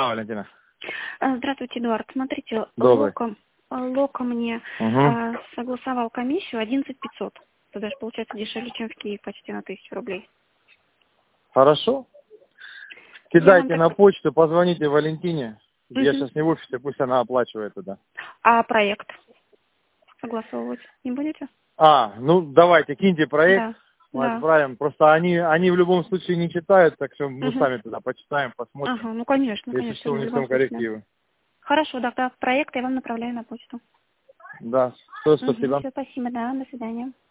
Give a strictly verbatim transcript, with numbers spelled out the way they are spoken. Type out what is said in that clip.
Да, Валентина. А, Здравствуйте, Эдуард. Смотрите, Добрый. Лока, Лока мне Угу. а, согласовал комиссию одиннадцать пятьсот. Это даже получается дешевле, чем в Киеве, почти на тысячу рублей. Хорошо. Я Кидайте вам на так... почту, позвоните Валентине. Я Мгм. сейчас не в офисе, пусть она оплачивает туда. А проект согласовывать не будете? А, ну давайте, киньте проект, Да, мы да. отправим. Просто они, они в любом случае не читают, так что мы Мгм. сами туда почитаем, посмотрим. Ага, ну конечно, Если конечно, что, в любом внесем случае, да. коррективы. Хорошо, да, да, проект я вам направляю на почту. Да, все, Угу, спасибо. все, спасибо, да, до свидания.